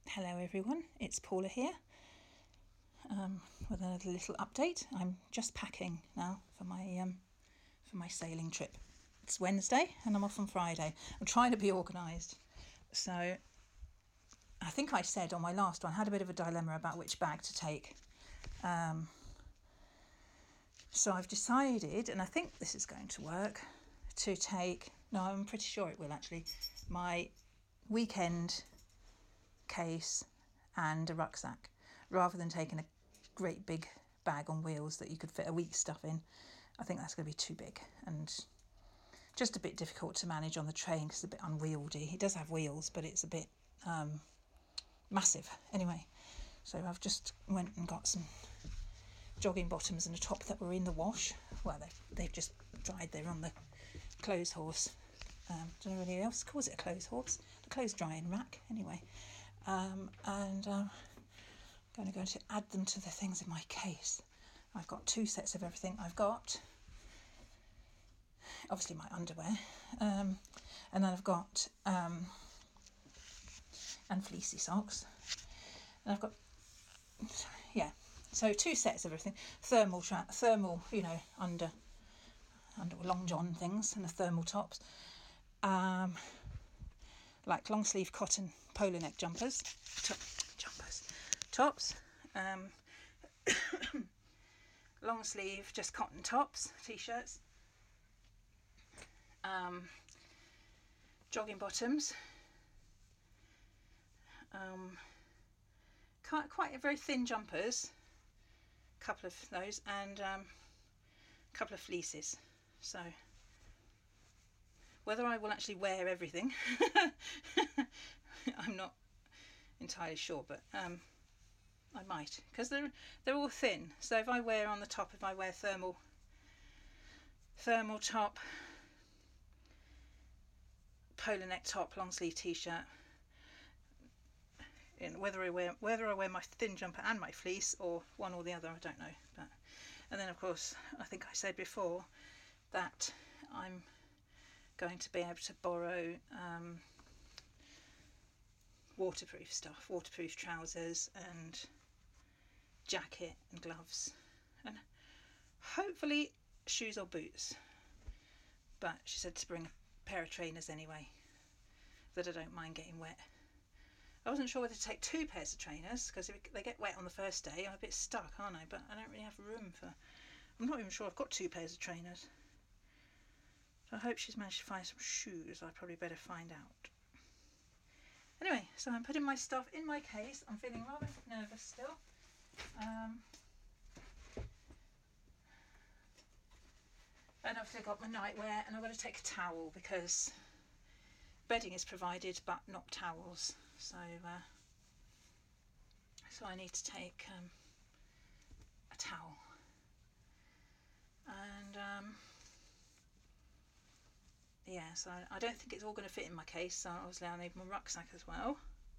Hello everyone, it's Paula here with another little update. I'm just packing now for my sailing trip. It's Wednesday and I'm off on Friday. I'm trying to be organised. So I think I said on my last one, I had a bit of a dilemma about which bag to take. So I've decided, and I think this is going to work, to take, no, I'm pretty sure it will actually, my weekend case and a rucksack, rather than taking a great big bag on wheels that you could fit a week's stuff in. I think that's going to be too big and just a bit difficult to manage on the train because it's a bit unwieldy. It does have wheels, but it's a bit massive. Anyway, so I've just went and got some jogging bottoms and a top that were in the wash. Well, they've just dried. They're on the clothes horse. Don't know anybody else calls it a clothes horse. The clothes drying rack, anyway. And I'm going to add them to the things in my case. I've got 2 sets of everything. I've got obviously my underwear, and then I've got and fleecy socks, and I've got so 2 sets of everything. Thermal, under long john things, and the thermal tops. Like long sleeve cotton polo neck jumpers, tops, long sleeve just cotton tops, t-shirts, jogging bottoms, quite very thin jumpers, a couple of those, and a couple of fleeces. So whether I will actually wear everything, I'm not entirely sure, but I might, because they're all thin. So if I wear on the top, if I wear thermal top, polo neck top, long sleeve t-shirt, and whether I wear my thin jumper and my fleece, or one or the other, I don't know. And then of course, I think I said before that I'm going to be able to borrow waterproof stuff, waterproof trousers and jacket and gloves, and hopefully shoes or boots. But she said to bring a pair of trainers anyway, that I don't mind getting wet. I wasn't sure whether to take 2 pairs of trainers, because if they get wet on the first day, I'm a bit stuck, aren't I? But I don't really have room for, I'm not even sure I've got 2 pairs of trainers. So I hope she's managed to find some shoes. I'd probably better find out. Anyway, so I'm putting my stuff in my case. I'm feeling rather nervous still. And obviously I've got my nightwear, and I've got to take a towel because bedding is provided but not towels. So I need to take a towel. And so I don't think it's all going to fit in my case, so obviously I need my rucksack as well,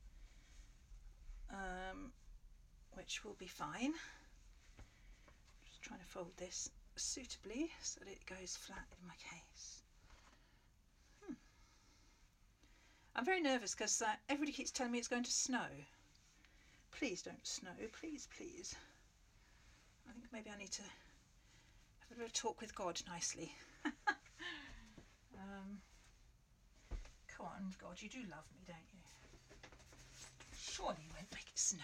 which will be fine. Just trying to fold this suitably so that it goes flat in my case. I'm very nervous because everybody keeps telling me it's going to snow. Please don't snow, please. I think maybe I need to have a bit of a talk with God nicely. Come on, God, you do love me, don't you? Surely you won't make it snow.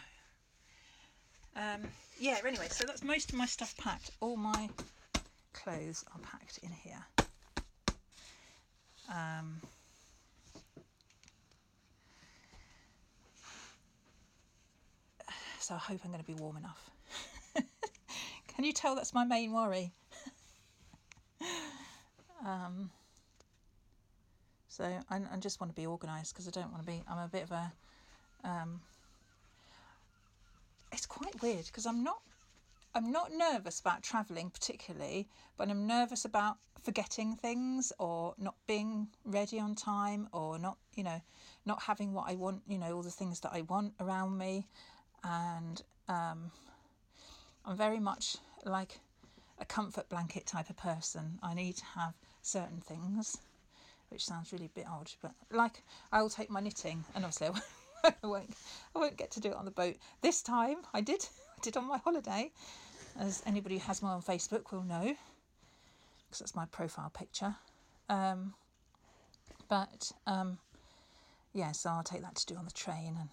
Anyway, so that's most of my stuff packed. All my clothes are packed in here. So I hope I'm going to be warm enough. Can you tell that's my main worry? So I just want to be organised, because I don't want to be, I'm a bit of a, it's quite weird because I'm not nervous about travelling particularly, but I'm nervous about forgetting things or not being ready on time, or not having what I want, all the things that I want around me. And I'm very much like a comfort blanket type of person. I need to have certain things, which sounds really a bit odd, but like I will take my knitting, and obviously I I won't get to do it on the boat. This time I did on my holiday, as anybody who has me on Facebook will know, because that's my profile picture. So I'll take that to do on the train, and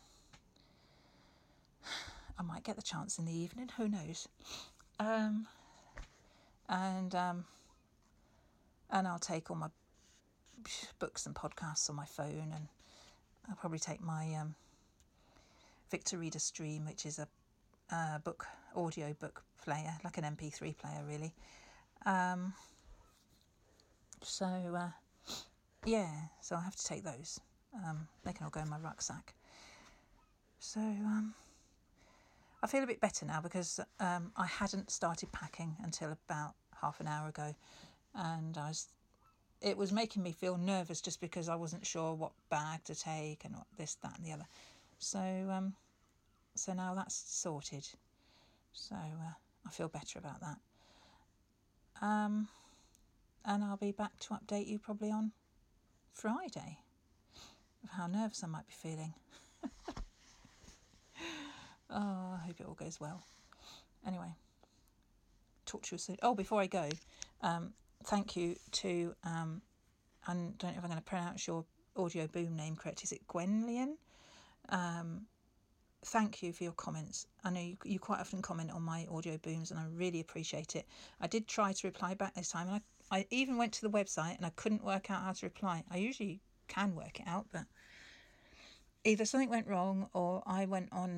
I might get the chance in the evening, who knows. And I'll take all my books and podcasts on my phone, and I'll probably take my Victor Reader Stream, which is a audio book player, like an MP3 player really. So I'll have to take those. They can all go in my rucksack. So I feel a bit better now, because I hadn't started packing until about half an hour ago, and it was making me feel nervous just because I wasn't sure what bag to take and what this, that and the other. So now that's sorted. So I feel better about that. And I'll be back to update you probably on Friday of how nervous I might be feeling. I hope it all goes well. Anyway, talk to you soon. Oh, before I go, thank you to, I don't know if I'm going to pronounce your audio boom name correct. Is it Gwenlyan? Thank you for your comments. I know you quite often comment on my audio booms, and I really appreciate it. I did try to reply back this time, and I even went to the website and I couldn't work out how to reply. I usually can work it out, but either something went wrong or I went on...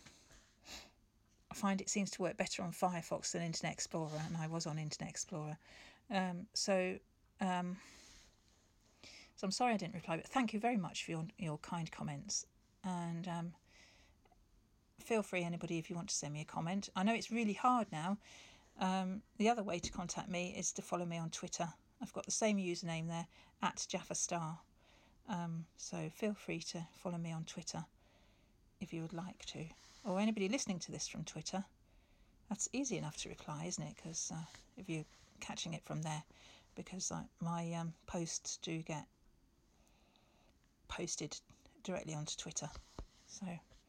I find it seems to work better on Firefox than Internet Explorer, and I was on Internet Explorer. So I'm sorry I didn't reply, but thank you very much for your kind comments. And feel free, anybody, if you want to send me a comment. I know it's really hard now. The other way to contact me is to follow me on Twitter. I've got the same username there, @JaffaStar. So feel free to follow me on Twitter if you would like to. Or anybody listening to this from Twitter. That's easy enough to reply, isn't it? Because if you're catching it from there, because my posts do get posted directly onto Twitter. So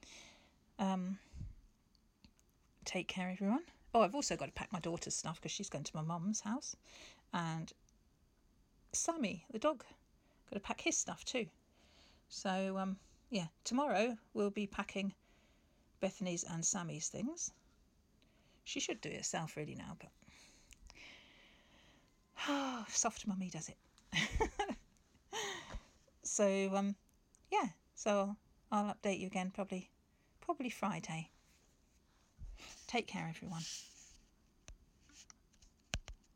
take care, everyone. Oh, I've also got to pack my daughter's stuff because she's going to my mum's house, and Sammy, the dog, got to pack his stuff too. So tomorrow we'll be packing Bethany's and Sammy's things. She should do it herself really now, but soft mummy does it. So so I'll update you again probably Friday. Take care, everyone.